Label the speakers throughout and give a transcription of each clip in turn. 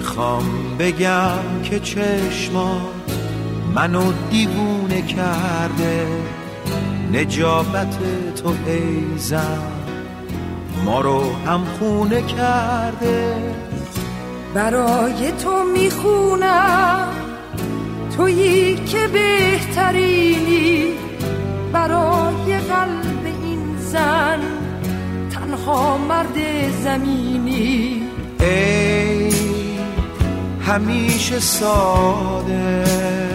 Speaker 1: میخوام بگم که چشمات منو دیوونه کرده، نجابت تو ای زن ما رو هم خونه کرده.
Speaker 2: برای تو میخونم تویی که بهترینی، برای قلب این زن تنها مرد زمینی.
Speaker 1: ای همیشه ساده،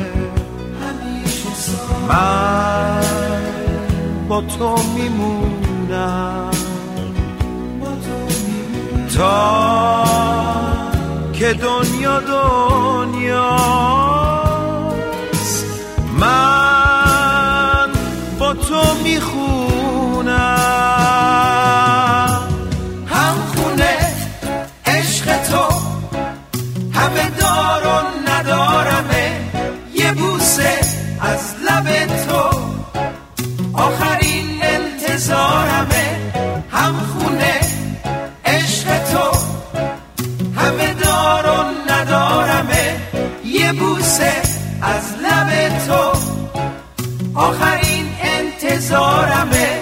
Speaker 1: من با تو میمونم تا که دنیا دنیاست. من با تو میخونم هم خونه عشق تو، همه دار و ندارمه، یه بوسه از لب تو آخرین انتظارمه. هم خونه عشق تو، همه دار و ندارمه، یه بوسه از لب تو آخرین انتظارمه.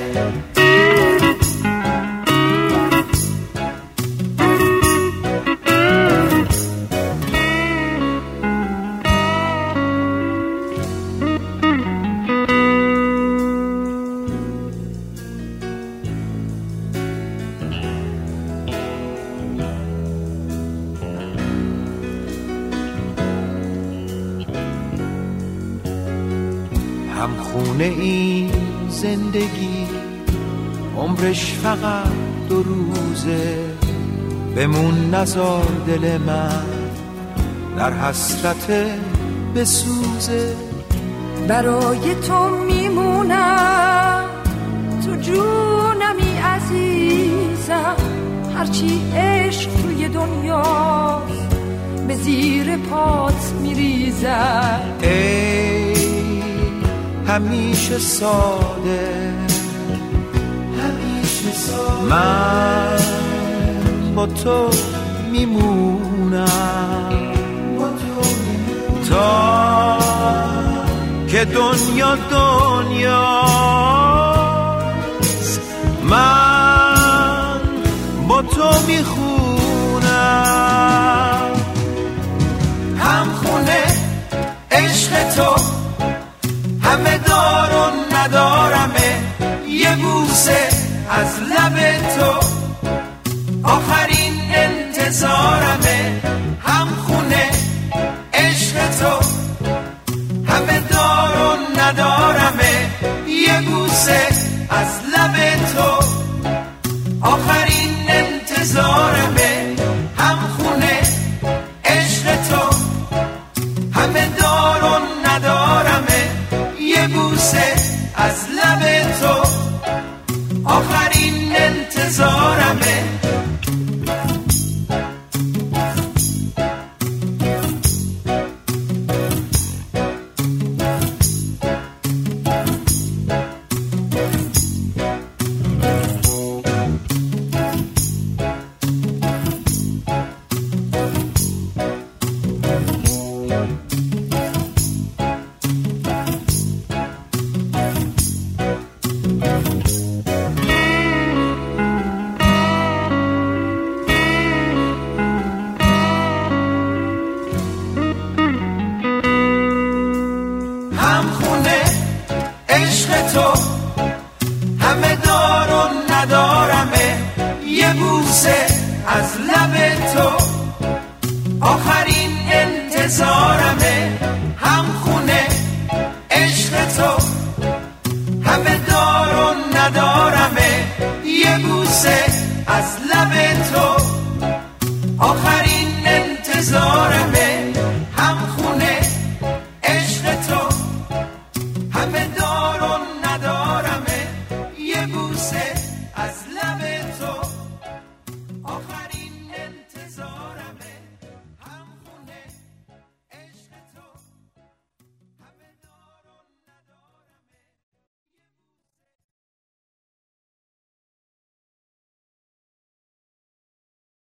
Speaker 1: هم خونه این زندگی عمرش فقط 2 روزه، بمون نزار دل من در حسرت بسوزه.
Speaker 2: برای تو میمونم تو جونمی عزیزم، هرچی عشق توی دنیاست به زیر پات میریزم.
Speaker 1: ای همیشه ساده، من با تو میمونم تا که دنیا دنیاست. من با تو میخونم هم خونه عشق تو، همه دار و ندارمه، یه بوسه از لب تو آخرین انتظارمه. هم خونه عشق تو، همه دار و ندارمه، یه بوسه از لب تو آخرین انتظارمه. هم خونه عشق تو، همه دار و ندارمه، یه بوسه از لب تو آخرین انتظارمه. همه دار و ندارمه، یه بوسه از لب تو آخرین انتظارمه.